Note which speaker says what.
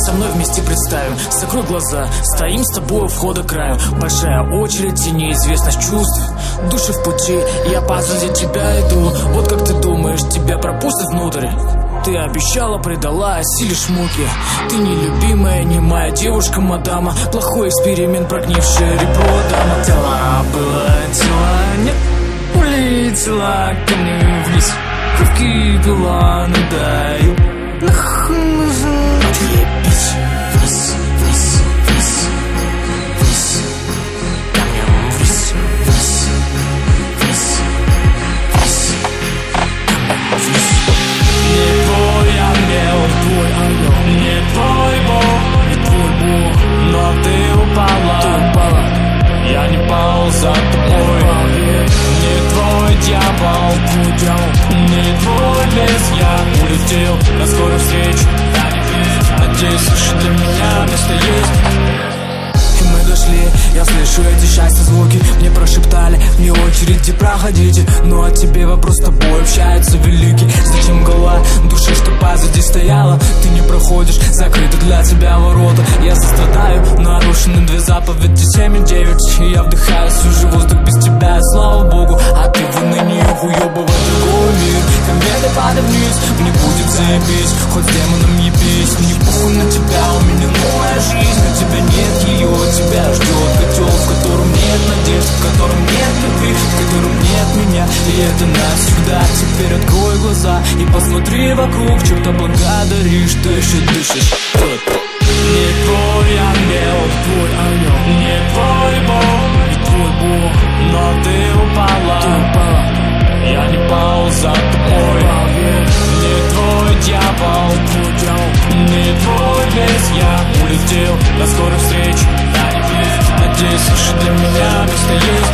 Speaker 1: со мной вместе представим. Закрой глаза, стоим с тобой у входа краю. Большая очередь и неизвестность чувств. Души в пути, я позади тебя иду. Вот как ты думаешь, тебя пропустят внутрь? Ты обещала, предала, осилишь муки. Ты нелюбимая, немая девушка, мадама. Плохой эксперимент, прогнившее ребро, дама. Тело было, тело нет. Улетела ко мне вниз. Кровки пила, надаю. Отъебись вниз, вниз, вниз, вниз. Камнем вниз, вниз, вниз, вниз. Камнем вниз. Не твой ангел, не твой бог, не твой бог. Но ты упала, я не пал за тобой. Не твой дьявол, не твой лес. Я улетел на скорую встречу. Надеюсь, слышишь, для меня место есть. И мы дошли, я слышу эти счастья звуки. Мне прошептали, вне очереди проходите. Ну а тебе вопрос, с тобой общается великий. Зачем гола души, что позади стояла? Ты не проходишь, закрыты для тебя ворота. Я сострадаю, нарушены две заповеди 7 и 9. И я вдыхаю свежий воздух без тебя, слава богу. А ты в унынии уебывай другой мир. Кометы падай вниз, мне будет заебись. Хоть с демоном ебись, мне похуй на тебя. У меня новая жизнь, у тебя нет ее. Тебя ждет котел, в котором нет надежд, в котором нет любви, в котором нет меня. И это навсегда. Теперь открой глаза и посмотри вокруг. Чем-то благодари, что еще дышишь. Не твой ангел, не твой бог, но ты упала, я не пал за тобой. Не твой дьявол, не твой лес. Я улетел на скорую встречу. Надеюсь, слышишь, для меня место есть.